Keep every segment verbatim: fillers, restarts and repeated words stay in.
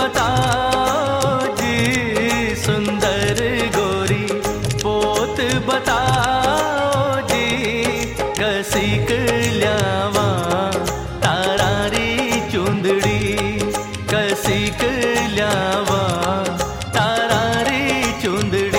बताओ जी सुंदर गोरी पोत बताओ जी कसीक ल्यावा तारारी चुंदड़ी कसीक ल्यावा तारारी चुंदड़ी।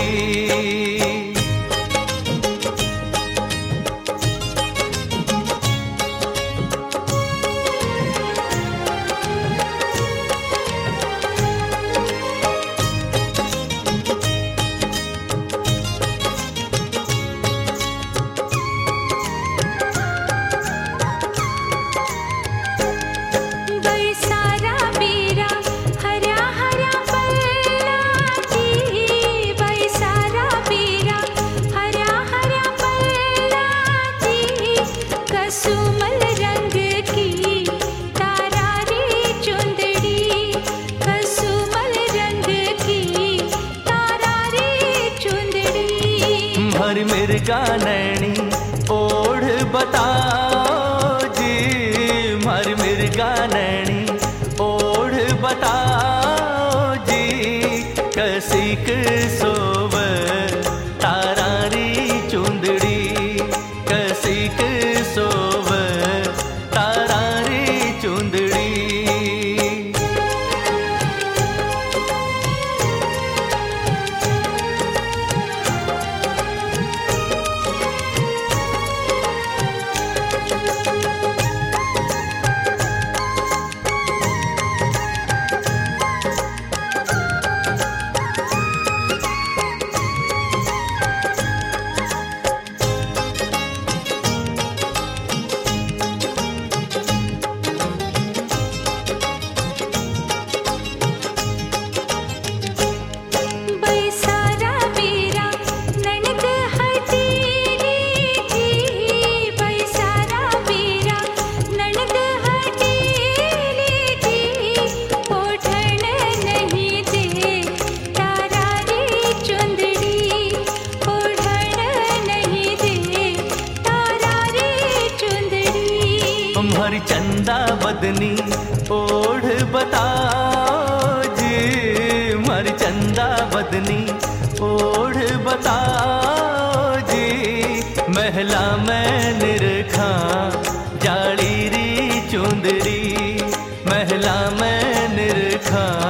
कसुमल रंग की तारारी चुंदड़ी कसुमल रंग की तारारी चुंदड़ी। भर मिर्गा नैनी ओढ़ बताओ जी भर मिर्गा नैनी ओढ़ बताओ जी कसीक सोव तारारी चुंदड़ी कसीक सोव तारारी चुंदड़ी। भर चंदा बदनी ओढ़ बताओ जी भर चंदा बदनी ओढ़ बताओ जी महला मैं निरखा जाली री चुंदरी महला मैं निरखा